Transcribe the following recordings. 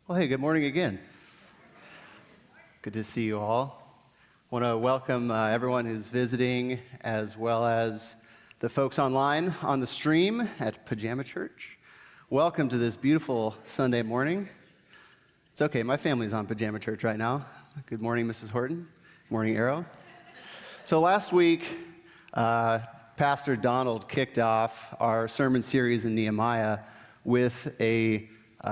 Well, hey, good morning again. Good to see you all. I want to welcome everyone who's visiting, as well as the folks online on the stream at Pajama Church. Welcome to this beautiful Sunday morning. It's okay, my family's on Pajama Church right now. Good morning, Mrs. Horton. Morning, Arrow. So last week, Pastor Donald kicked off our sermon series in Nehemiah with a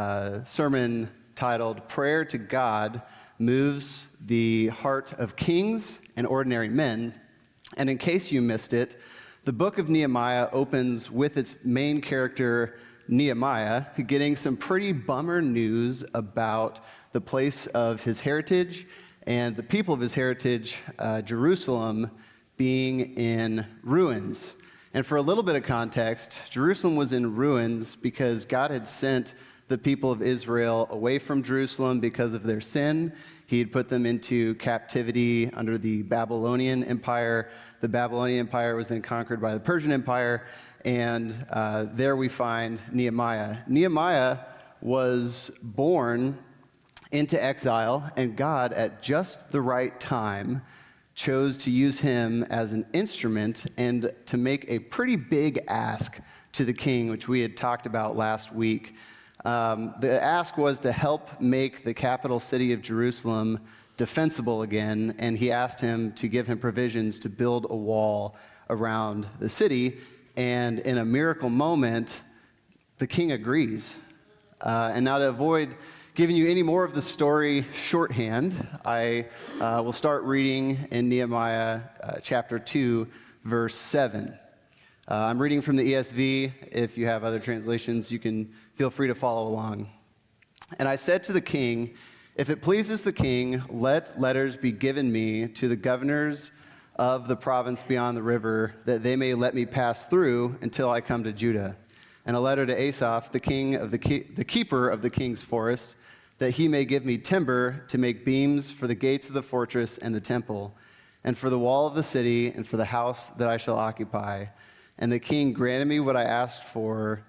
sermon titled Prayer to God Moves the Heart of Kings and Ordinary Men. And in case you missed it, the book of Nehemiah opens with its main character, Nehemiah, getting some pretty bummer news about the place of his heritage and the people of his heritage, Jerusalem, being in ruins. And for a little bit of context, Jerusalem was in ruins because God had sent the people of Israel away from Jerusalem because of their sin. He had put them into captivity under the Babylonian Empire. The Babylonian Empire was then conquered by the Persian Empire, and there we find Nehemiah. Nehemiah was born into exile, and God, at just the right time, chose to use him as an instrument and to make a pretty big ask to the king, which we had talked about last week. The ask was to help make the capital city of Jerusalem defensible again, and he asked him to give him provisions to build a wall around the city. And in a miracle moment, the king agrees. And now to avoid giving you any more of the story shorthand, I will start reading in Nehemiah chapter 2, verse 7. I'm reading from the ESV. If you have other translations, you can feel free to follow along. And I said to the king, if it pleases the king, let letters be given me to the governors of the province beyond the river, that they may let me pass through until I come to Judah. And a letter to Asaph, the keeper of the king's forest, that he may give me timber to make beams for the gates of the fortress and the temple, and for the wall of the city, and for the house that I shall occupy. And the king granted me what I asked for.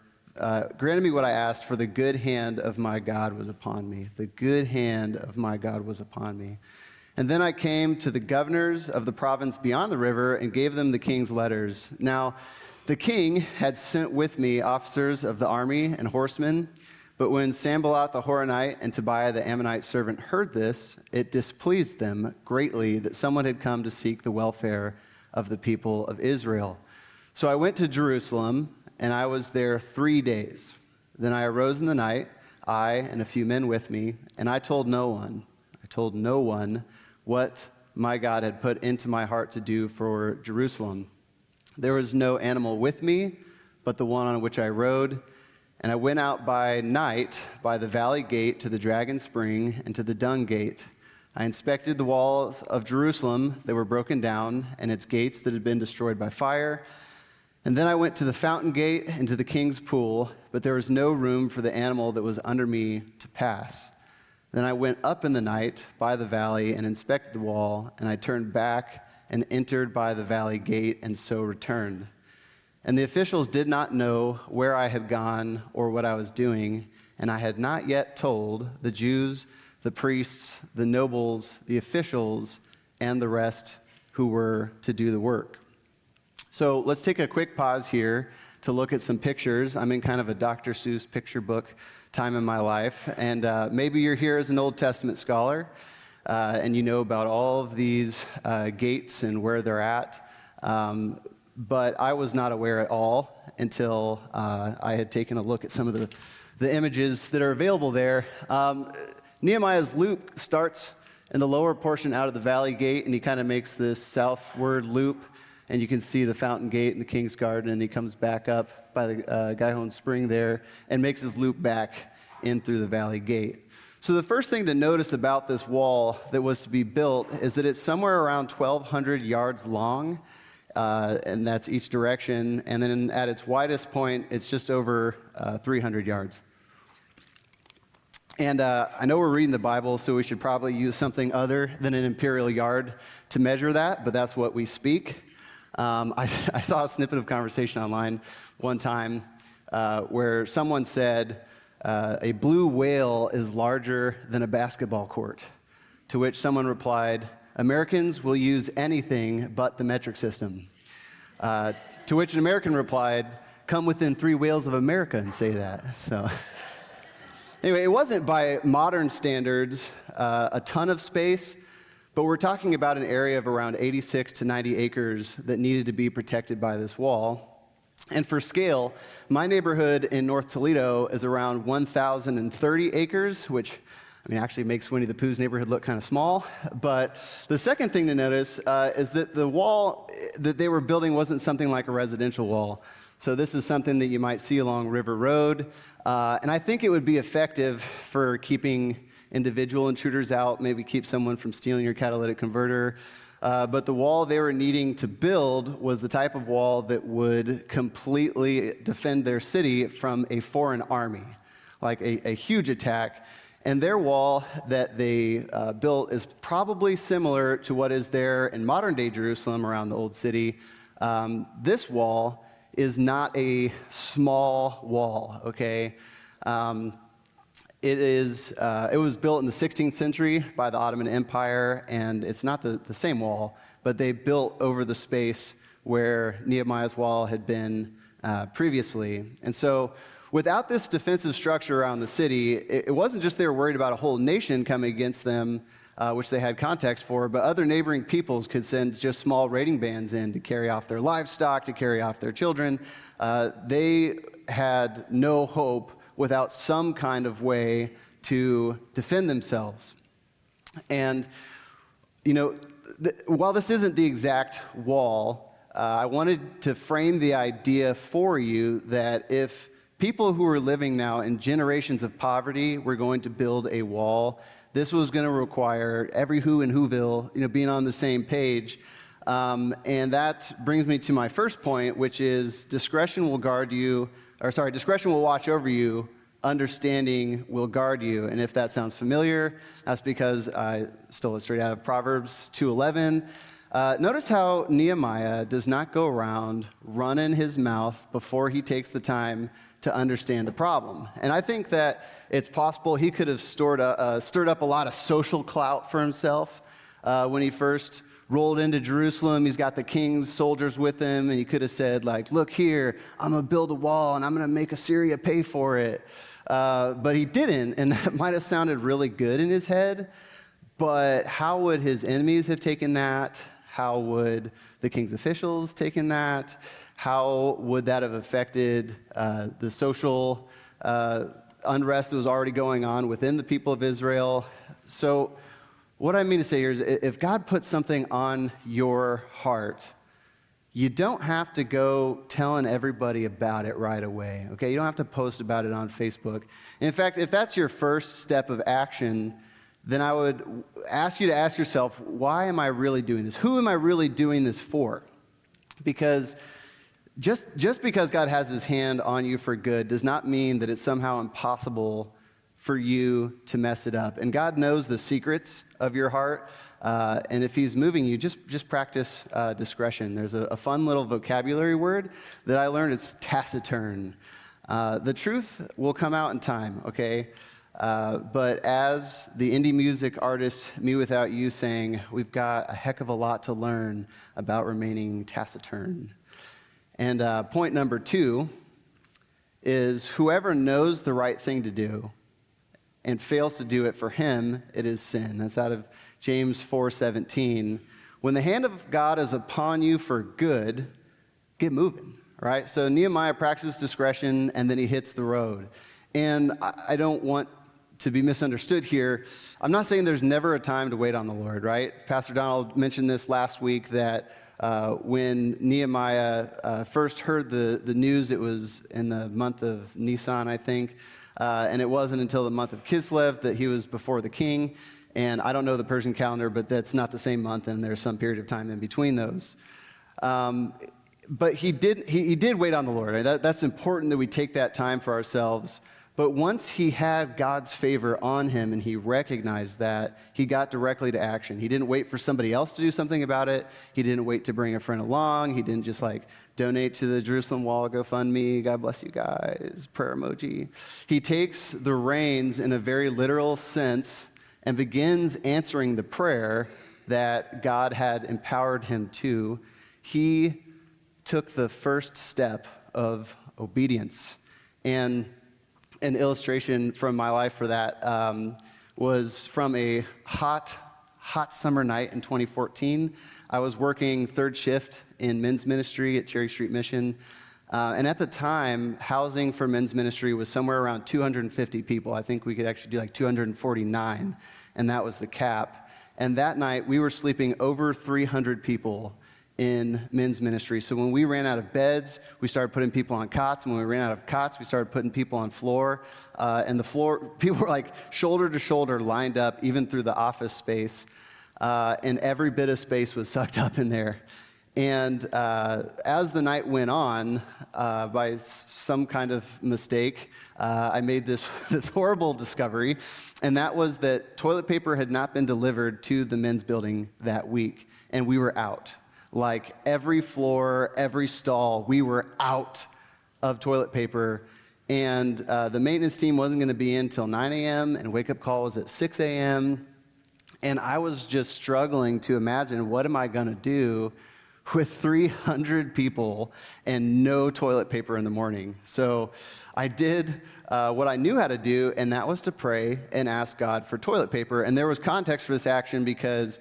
For the good hand of my God was upon me. The good hand of my God was upon me. And then I came to the governors of the province beyond the river and gave them the king's letters. Now, the king had sent with me officers of the army and horsemen. But when Sanballat the Horonite and Tobiah the Ammonite servant heard this, it displeased them greatly that someone had come to seek the welfare of the people of Israel. So I went to Jerusalem, and I was there 3 days. Then I arose in the night, I and a few men with me, and I told no one what my God had put into my heart to do for Jerusalem. There was no animal with me but the one on which I rode, and I went out by night by the valley gate to the Dragon Spring and to the Dung Gate. I inspected the walls of Jerusalem that were broken down and its gates that had been destroyed by fire. And then I went to the fountain gate and to the king's pool, but there was no room for the animal that was under me to pass. Then I went up in the night by the valley and inspected the wall, and I turned back and entered by the valley gate and so returned. And the officials did not know where I had gone or what I was doing, and I had not yet told the Jews, the priests, the nobles, the officials, and the rest who were to do the work. So let's take a quick pause here to look at some pictures. I'm in kind of a Dr. Seuss picture book time in my life, and maybe you're here as an Old Testament scholar, and you know about all of these gates and where they're at, but I was not aware at all until I had taken a look at some of the images that are available there. Nehemiah's loop starts in the lower portion out of the valley gate, and he kind of makes this southward loop. And you can see the fountain gate and the king's garden, and he comes back up by the Gihon Spring there and makes his loop back in through the valley gate. So the first thing to notice about this wall that was to be built is that it's somewhere around 1,200 yards long, and that's each direction. And then at its widest point, it's just over 300 yards. And I know we're reading the Bible, so we should probably use something other than an imperial yard to measure that, but that's what we speak. I saw a snippet of conversation online one time where someone said, a blue whale is larger than a basketball court. To which someone replied, Americans will use anything but the metric system. To which an American replied, come within 3 whales of America and say that. So anyway, it wasn't by modern standards a ton of space, but we're talking about an area of around 86 to 90 acres that needed to be protected by this wall. And for scale, my neighborhood in North Toledo is around 1,030 acres, which actually makes Winnie the Pooh's neighborhood look kind of small. But the second thing to notice is that the wall that they were building wasn't something like a residential wall. So this is something that you might see along River Road. And I think it would be effective for keeping individual intruders out, maybe keep someone from stealing your catalytic converter. But the wall they were needing to build was the type of wall that would completely defend their city from a foreign army, like a huge attack. And their wall that they built is probably similar to what is there in modern-day Jerusalem around the Old City. This wall is not a small wall, okay? It was built in the 16th century by the Ottoman Empire, and it's not the same wall, but they built over the space where Nehemiah's wall had been previously. And so without this defensive structure around the city, it wasn't just they were worried about a whole nation coming against them, which they had context for, but other neighboring peoples could send just small raiding bands in to carry off their livestock, to carry off their children. They had no hope without some kind of way to defend themselves. And, while this isn't the exact wall, I wanted to frame the idea for you that if people who are living now in generations of poverty were going to build a wall, this was going to require every who in Whoville, being on the same page. And that brings me to my first point, which is discretion will watch over you, understanding will guard you. And if that sounds familiar, that's because I stole it straight out of Proverbs 2:11. Notice how Nehemiah does not go around running his mouth before he takes the time to understand the problem. And I think that it's possible he could have stirred up a lot of social clout for himself when he first rolled into Jerusalem. He's got the king's soldiers with him, and he could have said, look here, I'm going to build a wall, and I'm going to make Assyria pay for it. But he didn't, and that might have sounded really good in his head, but how would his enemies have taken that? How would the king's officials taken that? How would that have affected the social unrest that was already going on within the people of Israel? So what I mean to say here is if God puts something on your heart, you don't have to go telling everybody about it right away, okay? You don't have to post about it on Facebook. In fact, if that's your first step of action, then I would ask you to ask yourself, why am I really doing this? Who am I really doing this for? Because just because God has his hand on you for good does not mean that it's somehow impossible for you to mess it up. And God knows the secrets of your heart. And if he's moving you, just practice discretion. There's a fun little vocabulary word that I learned. It's taciturn. The truth will come out in time, okay? But as the indie music artist Me Without You sang, we've got a heck of a lot to learn about remaining taciturn. And point number 2 is whoever knows the right thing to do and fails to do it, for him it is sin. That's out of James 4:17. When the hand of God is upon you for good, get moving, right? So Nehemiah practices discretion, and then he hits the road. And I don't want to be misunderstood here. I'm not saying there's never a time to wait on the Lord, right? Pastor Donald mentioned this last week that when Nehemiah first heard the news, it was in the month of Nisan, I think, and it wasn't until the month of Kislev that he was before the king. And I don't know the Persian calendar, but that's not the same month, and there's some period of time in between those. But he did wait on the Lord. Right? That's important that we take that time for ourselves. But once he had God's favor on him and he recognized that, he got directly to action. He didn't wait for somebody else to do something about it. He didn't wait to bring a friend along. He didn't just donate to the Jerusalem Wall, GoFundMe, God bless you guys, prayer emoji. He takes the reins in a very literal sense and begins answering the prayer that God had empowered him to. He took the first step of obedience. And an illustration from my life for that was from a hot summer night in 2014. I was working third shift in men's ministry at Cherry Street Mission. And at the time, housing for men's ministry was somewhere around 250 people. I think we could actually do 249, and that was the cap. And that night, we were sleeping over 300 people in men's ministry. So when we ran out of beds, we started putting people on cots. And when we ran out of cots, we started putting people on floor. And the floor, people were shoulder to shoulder lined up, even through the office space. And every bit of space was sucked up in there. And as the night went on, by some kind of mistake, I made this horrible discovery. And that was that toilet paper had not been delivered to the men's building that week. And we were out. Every floor, every stall, we were out of toilet paper. And the maintenance team wasn't going to be in till 9 a.m., and wake-up call was at 6 a.m. And I was just struggling to imagine, what am I going to do with 300 people and no toilet paper in the morning? So I did what I knew how to do, and that was to pray and ask God for toilet paper. And there was context for this action because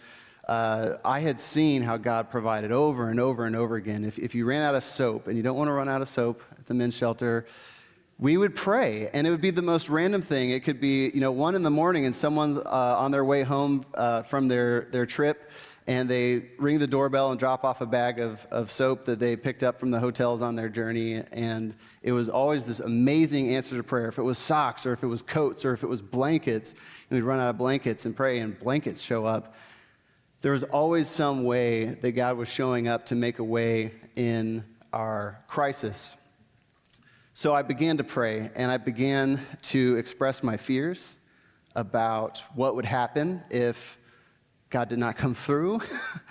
I had seen how God provided over and over and over again. If you ran out of soap, and you don't want to run out of soap at the men's shelter, we would pray, and it would be the most random thing. It could be 1 in the morning, and someone's on their way home from their trip, and they ring the doorbell and drop off a bag of soap that they picked up from the hotels on their journey. And it was always this amazing answer to prayer. If it was socks, or if it was coats, or if it was blankets, and we'd run out of blankets and pray, and blankets show up. There was always some way that God was showing up to make a way in our crisis. So I began to pray, and I began to express my fears about what would happen if God did not come through.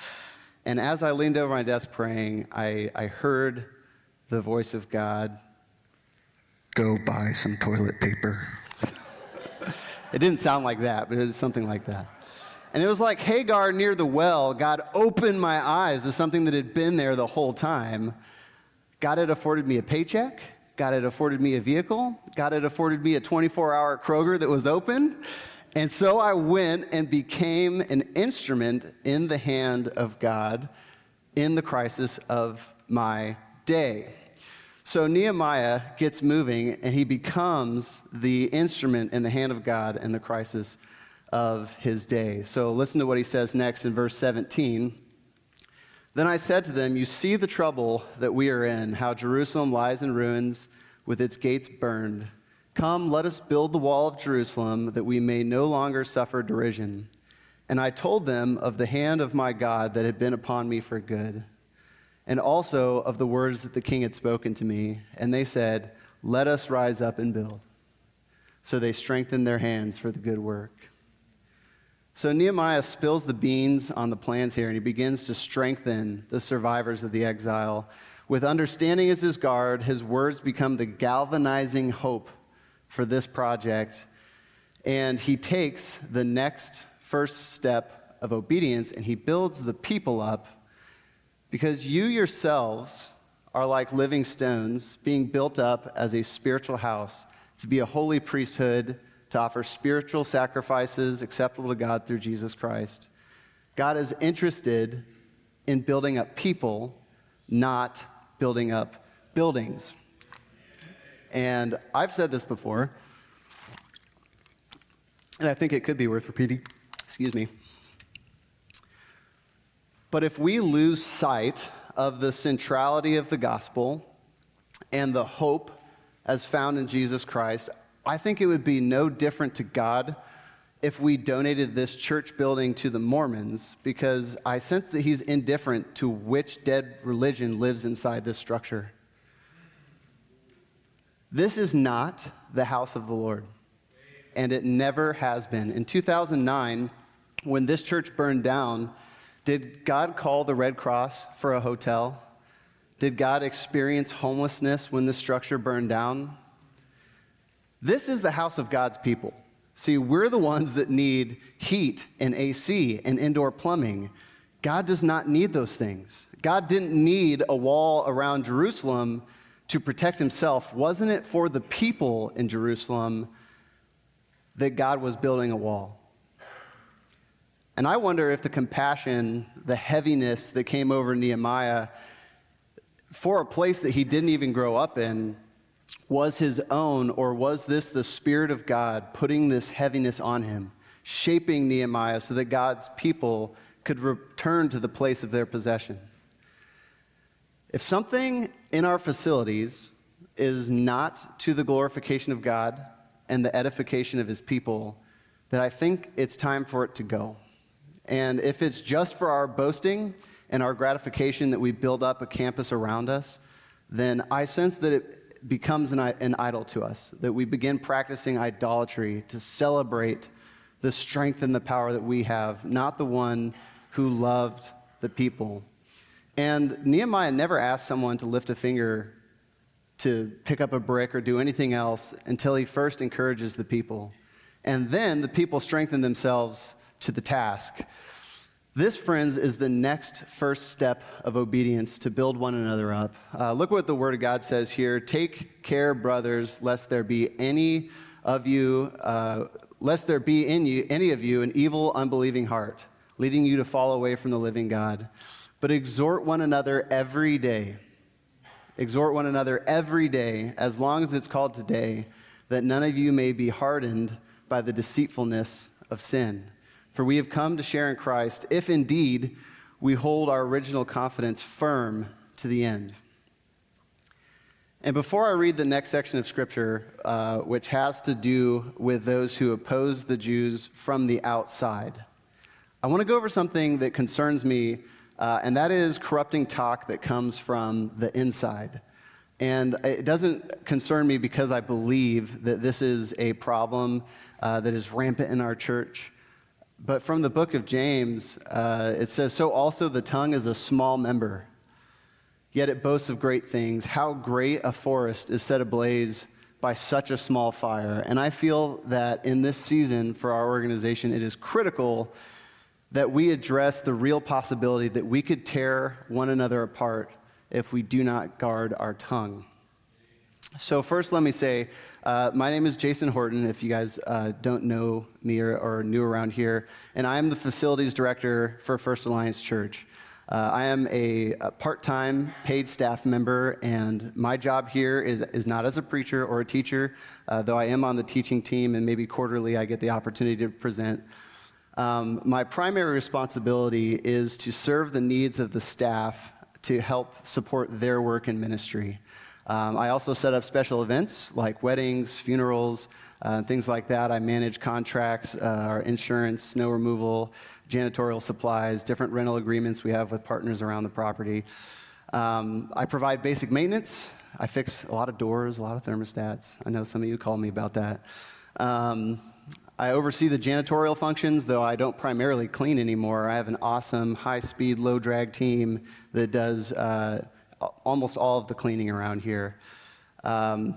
And as I leaned over my desk praying, I heard the voice of God, "Go buy some toilet paper." It didn't sound like that, but it was something like that. And it was like Hagar near the well. God opened my eyes to something that had been there the whole time. God had afforded me a paycheck. God had afforded me a vehicle. God had afforded me a 24-hour Kroger that was open. And so I went and became an instrument in the hand of God in the crisis of my day. So Nehemiah gets moving, and he becomes the instrument in the hand of God in the crisis of his day. So listen to what he says next in verse 17. "Then I said to them, 'You see the trouble that we are in, how Jerusalem lies in ruins with its gates burned. Come, let us build the wall of Jerusalem that we may no longer suffer derision.' And I told them of the hand of my God that had been upon me for good, and also of the words that the king had spoken to me. And they said, 'Let us rise up and build.' So they strengthened their hands for the good work." So Nehemiah spills the beans on the plans here, and he begins to strengthen the survivors of the exile. With understanding as his guard, his words become the galvanizing hope for this project. And he takes the next first step of obedience, and he builds the people up, because you yourselves are like living stones being built up as a spiritual house to be a holy priesthood, to offer spiritual sacrifices acceptable to God through Jesus Christ. God is interested in building up people, not building up buildings. And I've said this before, and I think it could be worth repeating. Excuse me. But if we lose sight of the centrality of the gospel and the hope as found in Jesus Christ, I think it would be no different to God if we donated this church building to the Mormons, because I sense that he's indifferent to which dead religion lives inside this structure. This is not the house of the Lord, and it never has been. In 2009, when this church burned down, did God call the Red Cross for a hotel? Did God experience homelessness when this structure burned down? This is the house of God's people. See, we're the ones that need heat and AC and indoor plumbing. God does not need those things. God didn't need a wall around Jerusalem to protect himself. Wasn't it for the people in Jerusalem that God was building a wall? And I wonder if the compassion, the heaviness that came over Nehemiah for a place that he didn't even grow up in was his own, or was this the Spirit of God putting this heaviness on him, shaping Nehemiah so that God's people could return to the place of their possession? If something in our facilities is not to the glorification of God and the edification of his people, then I think it's time for it to go. And if it's just for our boasting and our gratification that we build up a campus around us, then I sense that it becomes an idol to us, that we begin practicing idolatry to celebrate the strength and the power that we have, not the one who loved the people. And Nehemiah never asked someone to lift a finger to pick up a brick or do anything else until he first encourages the people. And then the people strengthen themselves to the task. This, friends, is the next first step of obedience to build one another up. Look what the Word of God says here. Take care, brothers, lest there be any of you, lest there be in you any of you an evil, unbelieving heart, leading you to fall away from the living God. But exhort one another every day. Exhort one another every day, as long as it's called today, that none of you may be hardened by the deceitfulness of sin. For we have come to share in Christ, if indeed we hold our original confidence firm to the end. And before I read the next section of Scripture, which has to do with those who oppose the Jews from the outside, I want to go over something that concerns me, and that is corrupting talk that comes from the inside. And it doesn't concern me because I believe that this is a problem that is rampant in our church. But from the book of James, it says, "So also the tongue is a small member, yet it boasts of great things. How great a forest is set ablaze by such a small fire." And I feel that in this season for our organization, it is critical that we address the real possibility that we could tear one another apart if we do not guard our tongue. So first, let me say, my name is Jason Horton, if you guys don't know me or are new around here, and I am the facilities director for First Alliance Church. I am a part-time paid staff member, and my job here is not as a preacher or a teacher, though I am on the teaching team, and maybe quarterly I get the opportunity to present. My primary responsibility is to serve the needs of the staff to help support their work in ministry. I also set up special events like weddings, funerals, things like that. I manage contracts, our insurance, snow removal, janitorial supplies, different rental agreements we have with partners around the property. I provide basic maintenance. I fix a lot of doors, a lot of thermostats. I know some of you called me about that. I oversee the janitorial functions, though I don't primarily clean anymore. I have an awesome high-speed, low-drag team that does almost all of the cleaning around here. I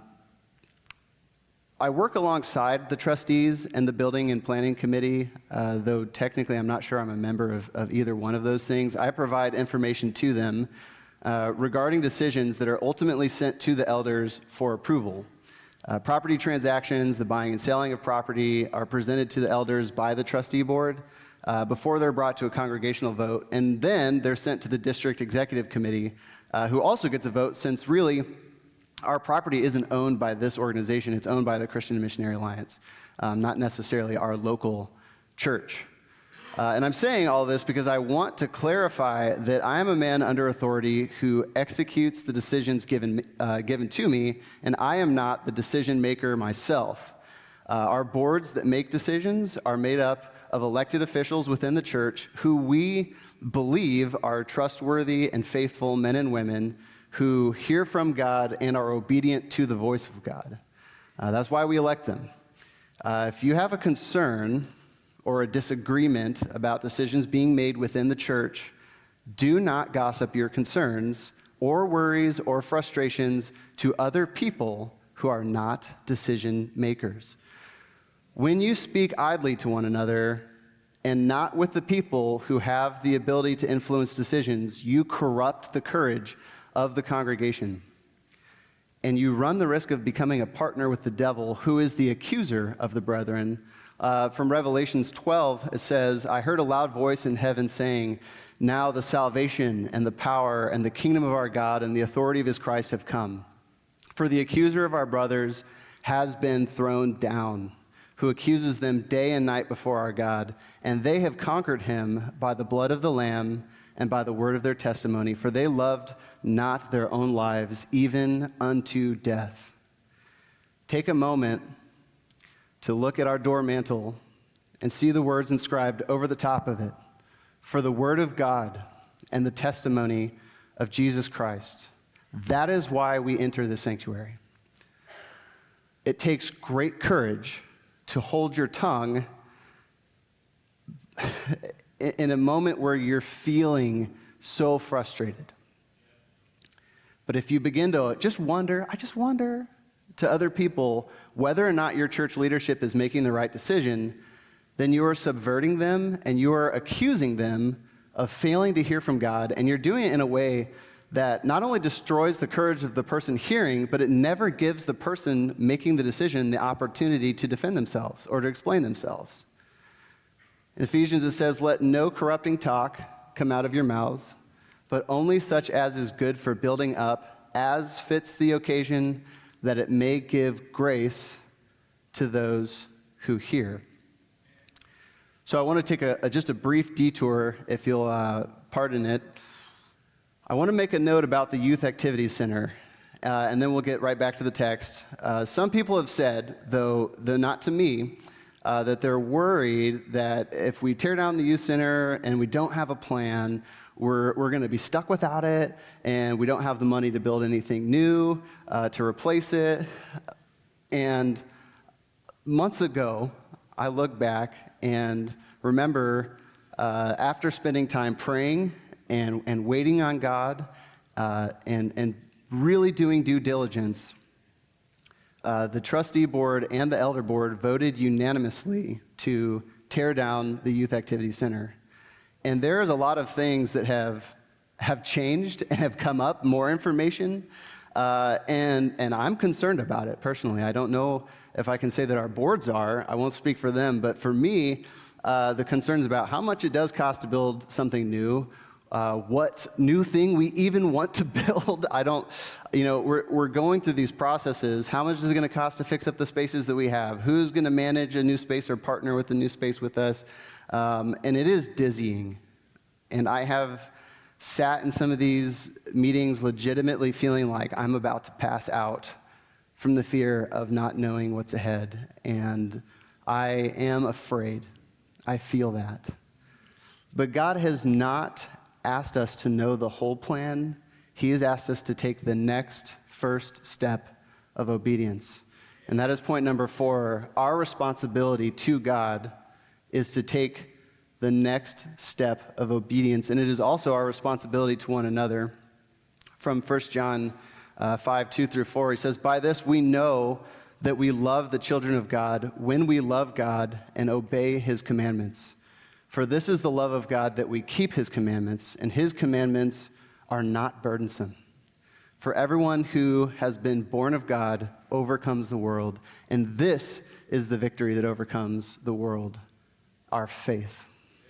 work alongside the trustees and the building and planning committee, though technically I'm not sure I'm a member of either one of those things. I provide information to them regarding decisions that are ultimately sent to the elders for approval. Property transactions, the buying and selling of property, are presented to the elders by the trustee board before they're brought to a congregational vote, and then they're sent to the district executive committee, who also gets a vote, since really our property isn't owned by this organization. It's owned by the Christian Missionary Alliance, not necessarily our local church. And I'm saying all this because I want to clarify that I am a man under authority who executes the decisions given to me, and I am not the decision maker myself. Our boards that make decisions are made up of elected officials within the church who we believe are trustworthy and faithful men and women who hear from God and are obedient to the voice of God. That's why we elect them. If you have a concern or a disagreement about decisions being made within the church, do not gossip your concerns or worries or frustrations to other people who are not decision makers. When you speak idly to one another and not with the people who have the ability to influence decisions, you corrupt the courage of the congregation. And you run the risk of becoming a partner with the devil, who is the accuser of the brethren. From Revelations 12, it says, I heard a loud voice in heaven saying, now the salvation and the power and the kingdom of our God and the authority of his Christ have come. For the accuser of our brothers has been thrown down, who accuses them day and night before our God, and they have conquered him by the blood of the Lamb and by the word of their testimony, for they loved not their own lives, even unto death. Take a moment to look at our door mantle and see the words inscribed over the top of it, for the word of God and the testimony of Jesus Christ. That is why we enter the sanctuary. It takes great courage to hold your tongue in a moment where you're feeling so frustrated. But if you begin to just wonder to other people whether or not your church leadership is making the right decision, then you are subverting them and you are accusing them of failing to hear from God, and you're doing it in a way that not only destroys the courage of the person hearing, but it never gives the person making the decision the opportunity to defend themselves or to explain themselves. In Ephesians, it says, let no corrupting talk come out of your mouths, but only such as is good for building up, as fits the occasion, that it may give grace to those who hear. So I want to take just a brief detour, if you'll pardon it. I want to make a note about the Youth Activities Center, and then we'll get right back to the text. Some people have said, though not to me, that they're worried that if we tear down the youth center and we don't have a plan, we're going to be stuck without it, and we don't have the money to build anything new to replace it. And months ago, I look back and remember after spending time praying and waiting on God and really doing due diligence, the trustee board and the elder board voted unanimously to tear down the Youth Activity Center. And there's a lot of things that have changed and have come up, more information, and I'm concerned about it personally. I don't know if I can say that our boards are. I won't speak for them, but for me, the concerns about how much it does cost to build something new, what new thing we even want to build. We're going through these processes. How much is it going to cost to fix up the spaces that we have? Who's going to manage a new space or partner with the new space with us? And it is dizzying. And I have sat in some of these meetings legitimately feeling like I'm about to pass out from the fear of not knowing what's ahead. And I am afraid. I feel that. But God has not asked us to know the whole plan. He has asked us to take the next first step of obedience. And that is point number 4. Our responsibility to God is to take the next step of obedience. And it is also our responsibility to one another. From 1 John 5, 2 through 4, he says, by this we know that we love the children of God when we love God and obey his commandments. For this is the love of God, that we keep his commandments, and his commandments are not burdensome. For everyone who has been born of God overcomes the world, and this is the victory that overcomes the world, our faith.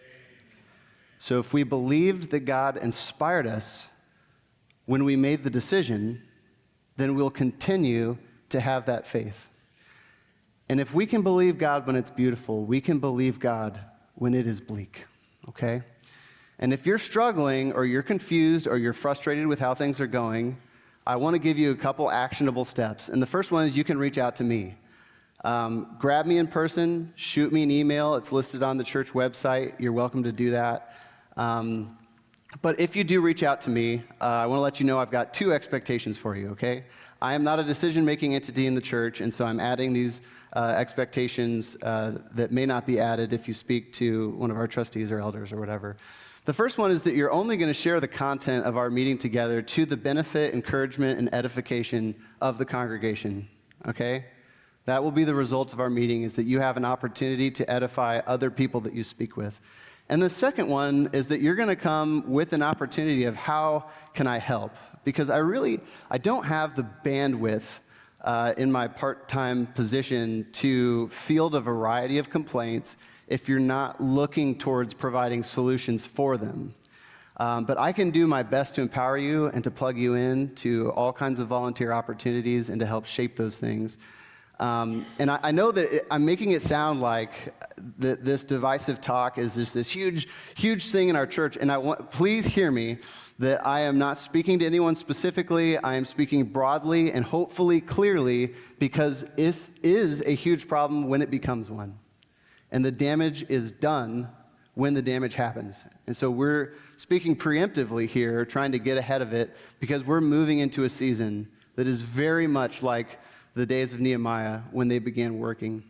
So if we believed that God inspired us when we made the decision, then we'll continue to have that faith. And if we can believe God when it's beautiful, we can believe God when it is bleak, okay? And if you're struggling or you're confused or you're frustrated with how things are going, I want to give you a couple actionable steps. And the first one is you can reach out to me. Grab me in person, shoot me an email. It's listed on the church website. You're welcome to do that. But if you do reach out to me, I want to let you know I've got two expectations for you, okay? I am not a decision-making entity in the church, and so I'm adding these expectations that may not be added if you speak to one of our trustees or elders or whatever. The first one is that you're only going to share the content of our meeting together to the benefit, encouragement, and edification of the congregation, okay? That will be the result of our meeting, is that you have an opportunity to edify other people that you speak with. And the second one is that you're going to come with an opportunity of how can I help? Because I don't have the bandwidth in my part-time position to field a variety of complaints if you're not looking towards providing solutions for them. But I can do my best to empower you and to plug you in to all kinds of volunteer opportunities and to help shape those things. And I know that I'm making it sound like this divisive talk is just this huge, huge thing in our church. And please hear me, that I am not speaking to anyone specifically. I am speaking broadly and hopefully clearly, because it is a huge problem when it becomes one. And the damage is done when the damage happens. And so we're speaking preemptively here, trying to get ahead of it, because we're moving into a season that is very much like the days of Nehemiah when they began working.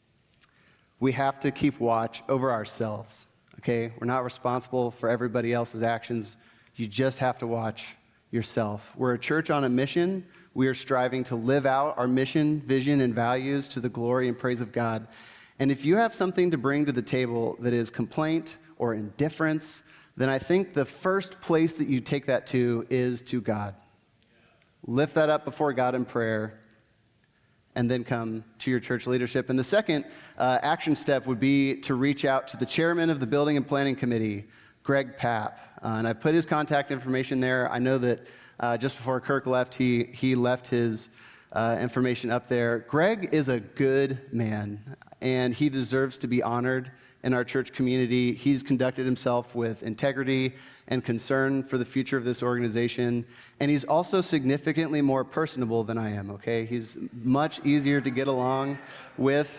We have to keep watch over ourselves, okay? We're not responsible for everybody else's actions. You just have to watch yourself. We're a church on a mission. We are striving to live out our mission, vision, and values to the glory and praise of God. And if you have something to bring to the table that is complaint or indifference, then I think the first place that you take that to is to God. Lift that up before God in prayer, and then come to your church leadership. And the second action step would be to reach out to the chairman of the Building and Planning Committee, Greg Papp. And I put his contact information there. I know that just before Kirk left, he left his information up there. Greg is a good man, and he deserves to be honored in our church community. He's conducted himself with integrity and concern for the future of this organization, and he's also significantly more personable than I am, okay? He's much easier to get along with.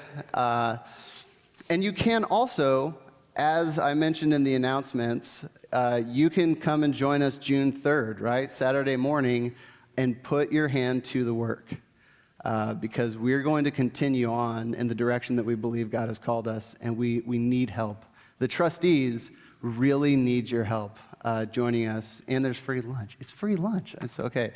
And you can also, as I mentioned in the announcements, you can come and join us June 3rd, right? Saturday morning, and put your hand to the work. Because we're going to continue on in the direction that we believe God has called us, and we need help. The trustees really need your help joining us, and there's free lunch. It's free lunch. It's okay.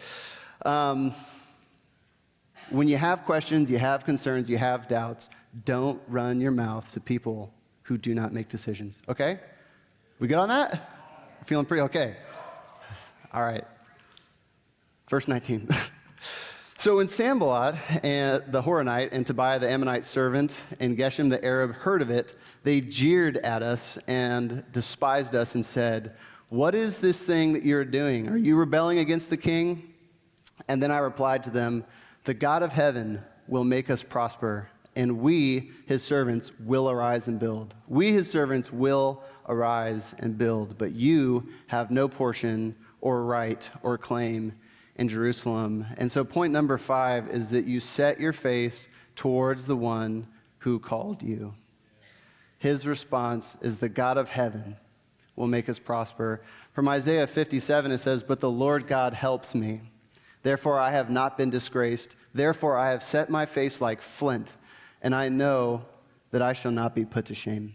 When you have questions, you have concerns, you have doubts, don't run your mouth to people who do not make decisions, okay? We good on that? Feeling pretty okay? All right. Verse 19. So when Sanballat and the Horonite and Tobiah the Ammonite servant and Geshem the Arab heard of it, they jeered at us and despised us and said, "What is this thing that you're doing? Are you rebelling against the king?" And then I replied to them, "The God of heaven will make us prosper, and we, his servants, will arise and build. We, his servants, will arise and build, but you have no portion or right or claim in Jerusalem." And so point number 5 is that you set your face towards the one who called you. His response is, the God of heaven will make us prosper. From Isaiah 57, it says, "But the Lord God helps me. Therefore I have not been disgraced. Therefore I have set my face like flint, and I know that I shall not be put to shame."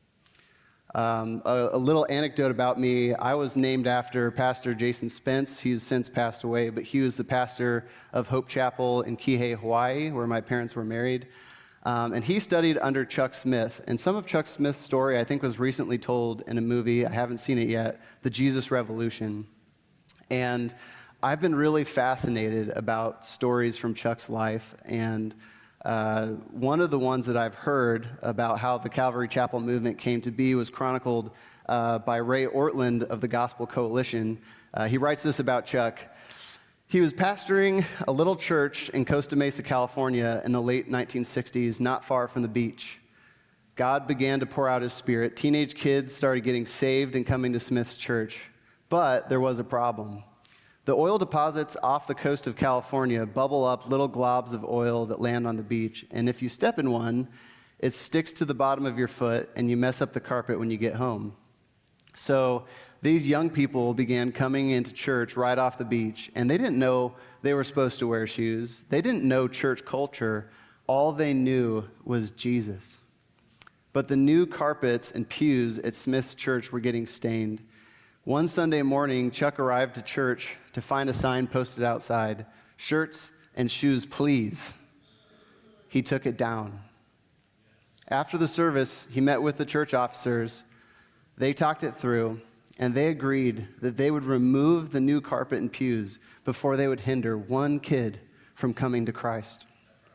A little anecdote about me: I was named after Pastor Jason Spence. He's since passed away, but he was the pastor of Hope Chapel in Kihei, Hawaii, where my parents were married. And he studied under Chuck Smith. And some of Chuck Smith's story, I think, was recently told in a movie. I haven't seen it yet, The Jesus Revolution. And I've been really fascinated about stories from Chuck's life. And one of the ones that I've heard about how the Calvary Chapel movement came to be was chronicled by Ray Ortland of the Gospel Coalition. He writes this about Chuck. He was pastoring a little church in Costa Mesa, California in the late 1960s, not far from the beach. God began to pour out his Spirit. Teenage kids started getting saved and coming to Smith's church. But there was a problem. The oil deposits off the coast of California bubble up little globs of oil that land on the beach. And if you step in one, it sticks to the bottom of your foot and you mess up the carpet when you get home. So these young people began coming into church right off the beach, and they didn't know they were supposed to wear shoes. They didn't know church culture. All they knew was Jesus. But the new carpets and pews at Smith's church were getting stained. One Sunday morning, Chuck arrived to church to find a sign posted outside, "Shirts and shoes, please." He took it down. After the service, he met with the church officers. They talked it through, and they agreed that they would remove the new carpet and pews before they would hinder one kid from coming to Christ.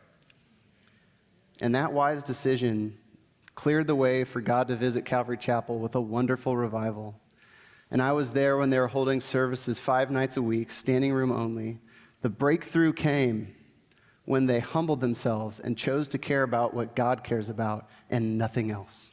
And that wise decision cleared the way for God to visit Calvary Chapel with a wonderful revival. And I was there when they were holding services 5 nights a week, standing room only. The breakthrough came when they humbled themselves and chose to care about what God cares about and nothing else.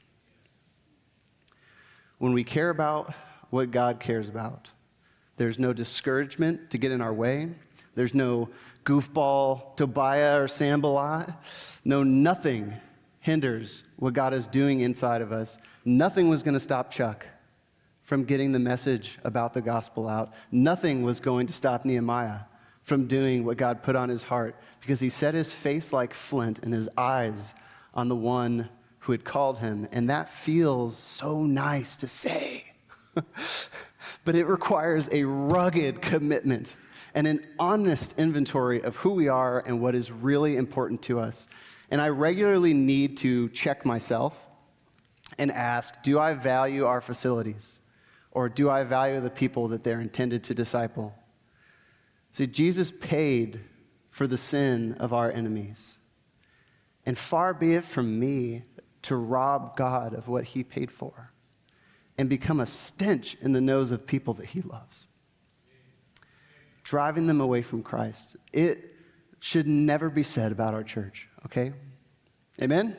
When we care about what God cares about, there's no discouragement to get in our way. There's no goofball Tobiah or Sanballat. No, nothing hinders what God is doing inside of us. Nothing was going to stop Chuck from getting the message about the gospel out. Nothing was going to stop Nehemiah from doing what God put on his heart, because he set his face like flint and his eyes on the one who had called him. And that feels so nice to say. But it requires a rugged commitment and an honest inventory of who we are and what is really important to us. And I regularly need to check myself and ask, do I value our facilities? Or do I value the people that they're intended to disciple? See, Jesus paid for the sin of our enemies. And far be it from me to rob God of what he paid for and become a stench in the nose of people that he loves, driving them away from Christ. It should never be said about our church, okay? Amen?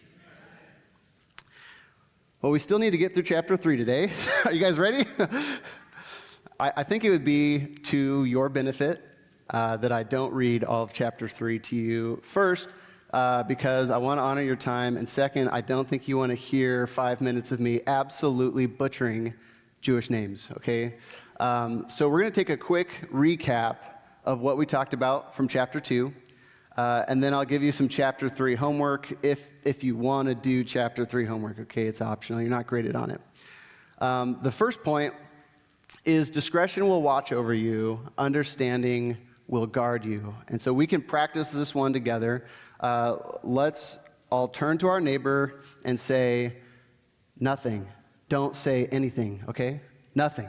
Well, we still need to get through chapter 3 today. Are you guys ready? I think it would be to your benefit that I don't read all of chapter 3 to you. First, because I want to honor your time. And second, I don't think you want to hear 5 minutes of me absolutely butchering Jewish names, okay? So we're going to take a quick recap of what we talked about from chapter 2. And then I'll give you some chapter 3 homework if you want to do chapter 3 homework, okay? It's optional. You're not graded on it. The first point is discretion will watch over you, understanding will guard you. And so we can practice this one together. Let's all turn to our neighbor and say, nothing. Don't say anything, okay? Nothing.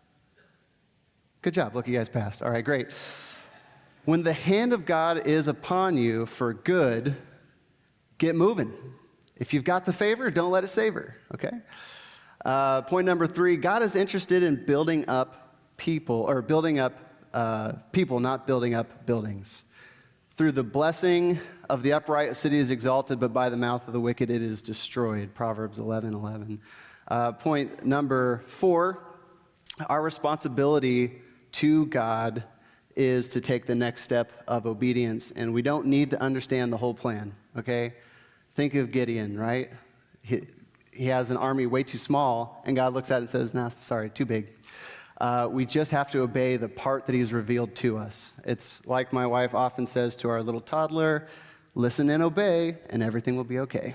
Good job. Look, you guys passed. All right, great. When the hand of God is upon you for good, get moving. If you've got the favor, don't let it savor, okay? Point number 3, God is interested in building up people, or building up people, not building up buildings. Through the blessing of the upright, a city is exalted, but by the mouth of the wicked it is destroyed. Proverbs 11:11. Point number 4, our responsibility to God is to take the next step of obedience, and we don't need to understand the whole plan, okay? Think of Gideon, right? He has an army way too small, and God looks at it and says, nah, sorry, too big. We just have to obey the part that he's revealed to us. It's like my wife often says to our little toddler, listen and obey, and everything will be okay.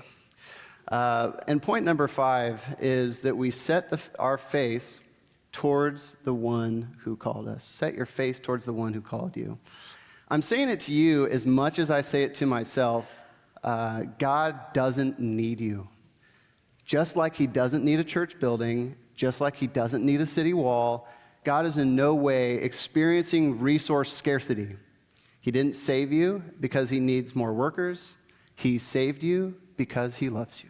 And point number 5 is that we set our face towards the one who called us. Set your face towards the one who called you. I'm saying it to you as much as I say it to myself. God doesn't need you. Just like he doesn't need a church building, just like he doesn't need a city wall, God is in no way experiencing resource scarcity. He didn't save you because he needs more workers. He saved you because he loves you.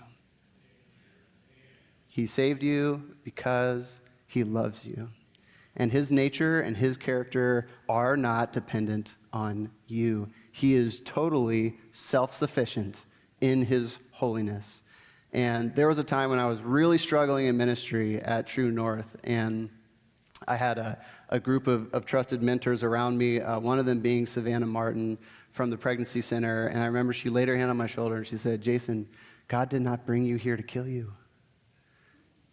He saved you because he loves you. And his nature and his character are not dependent on you. He is totally self-sufficient in his holiness. And there was a time when I was really struggling in ministry at True North, and I had a group of trusted mentors around me, one of them being Savannah Martin from the Pregnancy Center. And I remember she laid her hand on my shoulder and she said, Jason, God did not bring you here to kill you.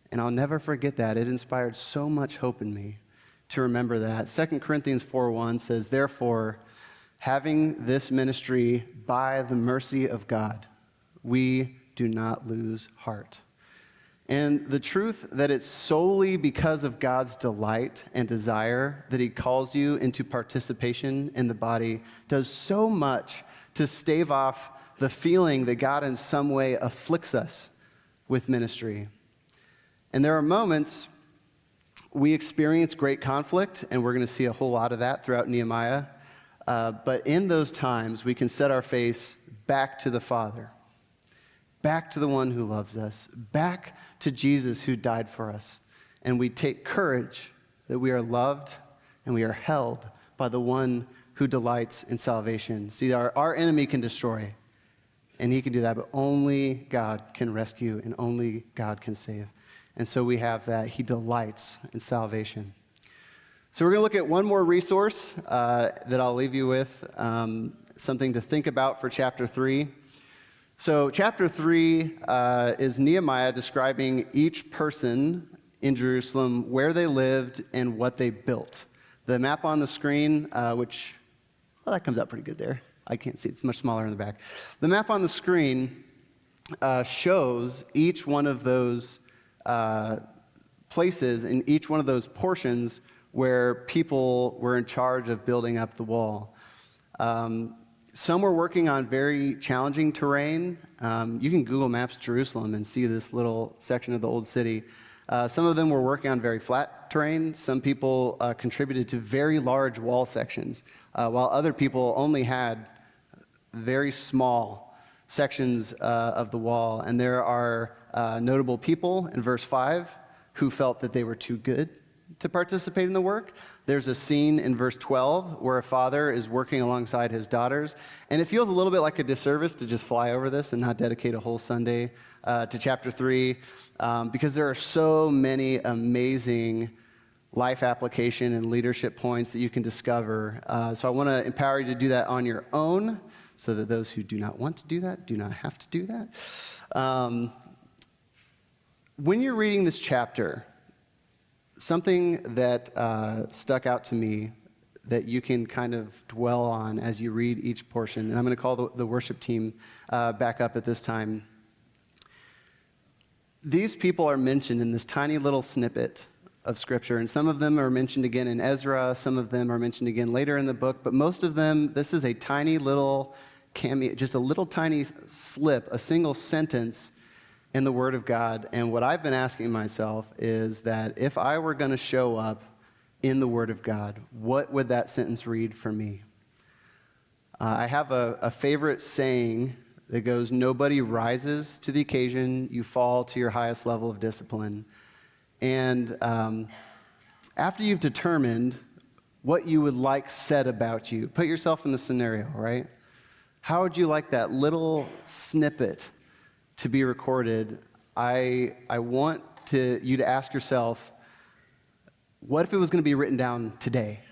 And I'll never forget that. It inspired so much hope in me to remember that. 2 Corinthians 4:1 says, "Therefore, having this ministry by the mercy of God, we do not lose heart." And the truth that it's solely because of God's delight and desire that he calls you into participation in the body does so much to stave off the feeling that God in some way afflicts us with ministry. And there are moments we experience great conflict, and we're going to see a whole lot of that throughout Nehemiah. But in those times, we can set our face back to the Father, back to the one who loves us, back to Jesus who died for us. And we take courage that we are loved and we are held by the one who delights in salvation. See, our enemy can destroy, and he can do that, but only God can rescue and only God can save. And so we have that. He delights in salvation. So we're going to look at one more resource that I'll leave you with, something to think about for chapter 3. So chapter 3 is Nehemiah describing each person in Jerusalem, where they lived and what they built. The map on the screen, which, well, that comes out pretty good there. I can't see, it's much smaller in the back. The map on the screen shows each one of those places in each one of those portions where people were in charge of building up the wall. Some were working on very challenging terrain. You can Google Maps Jerusalem and see this little section of the old city. Some of them were working on very flat terrain. Some people contributed to very large wall sections, while other people only had very small sections of the wall. And there are notable people in verse 5 who felt that they were too good to participate in the work. There's a scene in verse 12 where a father is working alongside his daughters, and it feels a little bit like a disservice to just fly over this and not dedicate a whole Sunday to chapter 3, because there are so many amazing life application and leadership points that you can discover. So I want to empower you to do that on your own, so that those who do not want to do that do not have to do that. When you're reading this chapter, something that stuck out to me that you can kind of dwell on as you read each portion, and I'm going to call the worship team back up at this time. These people are mentioned in this tiny little snippet of Scripture, and some of them are mentioned again in Ezra, some of them are mentioned again later in the book, but most of them, this is a tiny little cameo, just a little tiny slip, a single sentence in the Word of God. And what I've been asking myself is that if I were going to show up in the Word of God, what would that sentence read for me? I have a favorite saying that goes, "Nobody rises to the occasion, you fall to your highest level of discipline." And after you've determined what you would like said about you, put yourself in the scenario, right? How would you like that little snippet to be recorded? I want you to ask yourself, what if it was going to be written down today?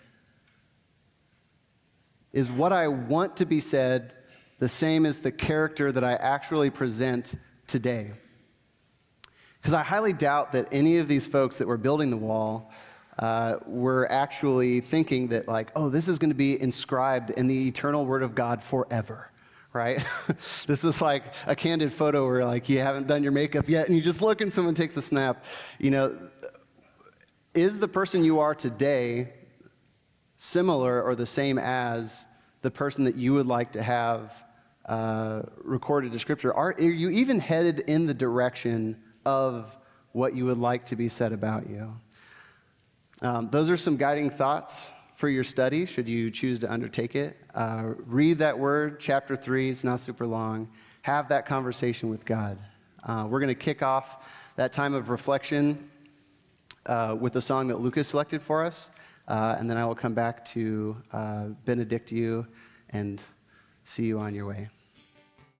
Is what I want to be said the same as the character that I actually present today? Because I highly doubt that any of these folks that were building the wall were actually thinking that, like, oh, this is going to be inscribed in the eternal Word of God forever, right? This is like a candid photo where, like, you haven't done your makeup yet, and you just look and someone takes a snap. You know, is the person you are today similar or the same as the person that you would like to have recorded in Scripture? Are you even headed in the direction of what you would like to be said about you? Those are some guiding thoughts for your study, should you choose to undertake it. Read that word, chapter 3, it's not super long. Have that conversation with God. We're going to kick off that time of reflection with the song that Lucas selected for us, and then I will come back to benedict you and see you on your way.